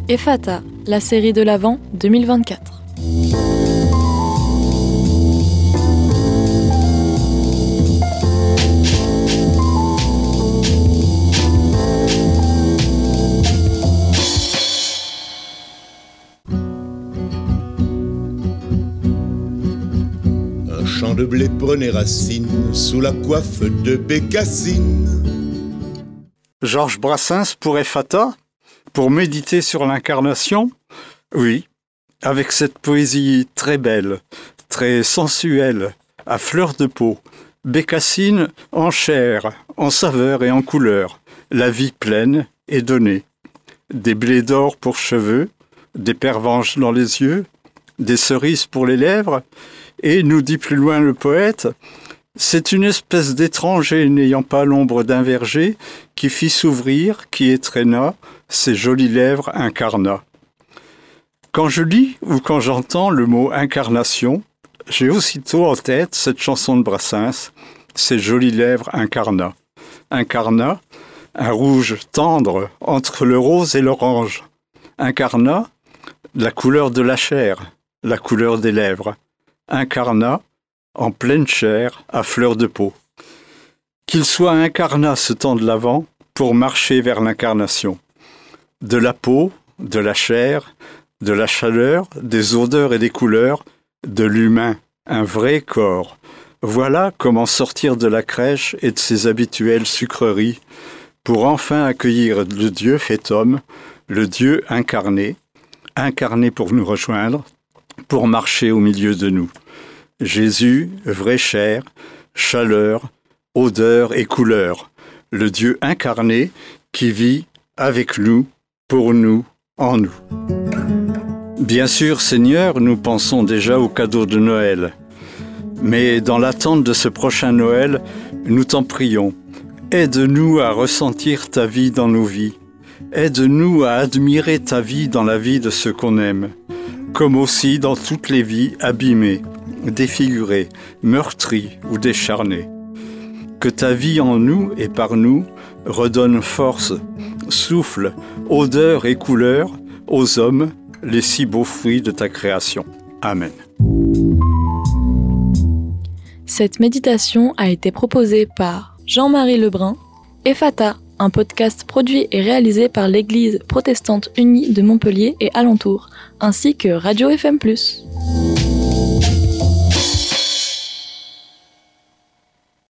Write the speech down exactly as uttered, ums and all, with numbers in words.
Ephata, la série de l'Avent deux mille vingt-quatre. Un champ de blé prenait racine sous la coiffe de Bécassine. Georges Brassens pour Ephata, pour méditer sur l'incarnation? Oui, avec cette poésie très belle, très sensuelle, à fleur de peau. Bécassine en chair, en saveur et en couleur, la vie pleine et donnée. Des blés d'or pour cheveux, des pervenches dans les yeux, des cerises pour les lèvres, et, nous dit plus loin le poète, c'est une espèce d'étranger n'ayant pas l'ombre d'un verger qui fit s'ouvrir, qui étrenna, ses jolies lèvres incarna. Quand je lis ou quand j'entends le mot incarnation, j'ai aussitôt en tête cette chanson de Brassens, ses jolies lèvres incarna. Incarna, un rouge tendre entre le rose et l'orange. Incarna, la couleur de la chair, la couleur des lèvres. Incarna, en pleine chair, à fleur de peau. Qu'il soit incarnat ce temps de l'Avent pour marcher vers l'incarnation. De la peau, de la chair, de la chaleur, des odeurs et des couleurs, de l'humain, un vrai corps. Voilà comment sortir de la crèche et de ses habituelles sucreries pour enfin accueillir le Dieu fait homme, le Dieu incarné, incarné pour nous rejoindre, pour marcher au milieu de nous. Jésus, vraie chair, chaleur, odeur et couleur, le Dieu incarné qui vit avec nous, pour nous, en nous. Bien sûr, Seigneur, nous pensons déjà au cadeau de Noël. Mais dans l'attente de ce prochain Noël, nous t'en prions. Aide-nous à ressentir ta vie dans nos vies. Aide-nous à admirer ta vie dans la vie de ceux qu'on aime, comme aussi dans toutes les vies abîmées, défigurées, meurtries ou décharnées. Que ta vie en nous et par nous redonne force, souffle, odeur et couleur aux hommes, les si beaux fruits de ta création. Amen. Cette méditation a été proposée par Jean-Marie Lebrun, Ephata, un podcast produit et réalisé par l'Église protestante unie de Montpellier et alentours, ainsi que Radio F M plus.